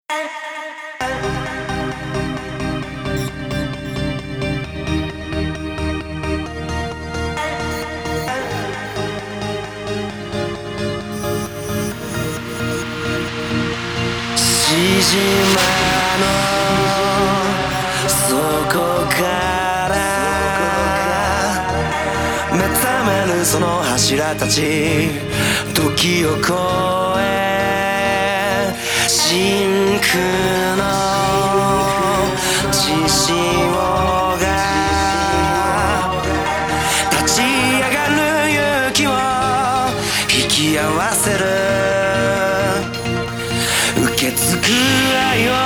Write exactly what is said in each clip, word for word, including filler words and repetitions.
しじまの底から目覚めるその柱たち、時を越え真空の血潮が立ち上がる勇気を引き合わせる、受け継ぐ愛を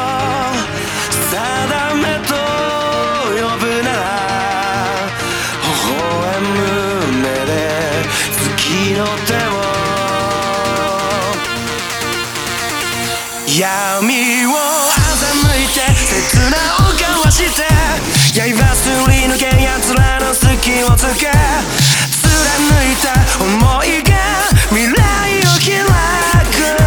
定めと呼ぶなら、微笑む目で月の手を、闇を欺いて切なを交わして刃すり抜け奴らの隙をつけ、貫いた想いが未来を開く。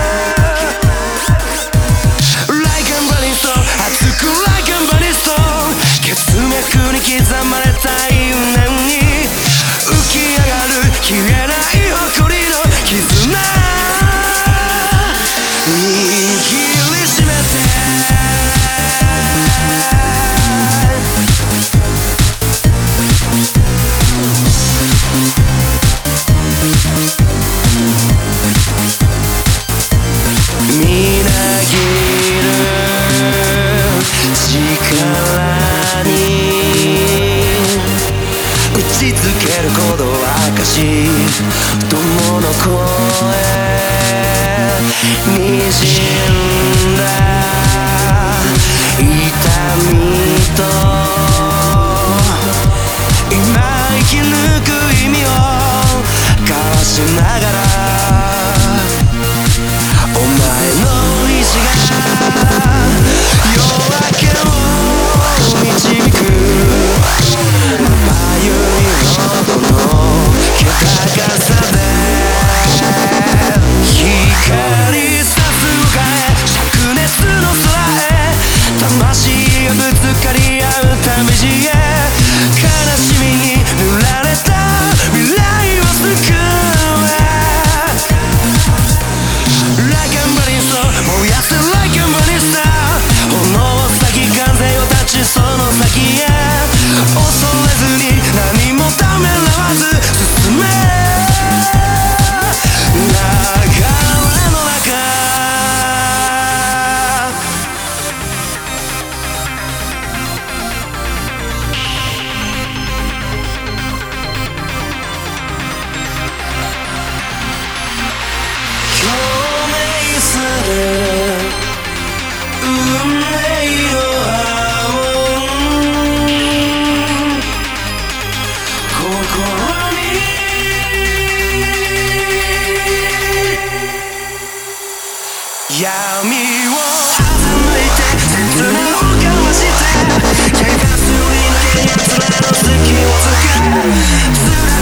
血脈に刻まれた因縁に浮き上がる消えない誇りの絆、握りしめてみなぎる力に打ちつける鼓動証、友の声にじんだ痛みと今生き抜く意味を交わしながら、お前の意志が夜明けを導く、まゆいほどの気高さで光さす向かえ灼熱の空へ、魂がぶつかり合う旅路へ、悲しみに塗られた未来を救え、Like a burning star 燃やせ Like a burning star、 炎を先風を断ちその先へ、恐れずに何もためらわず進め、流れの中共鳴する運命の波紋、心に闇を欺いて切なを交わして、怪我すり抜け奴らの隙をつけ、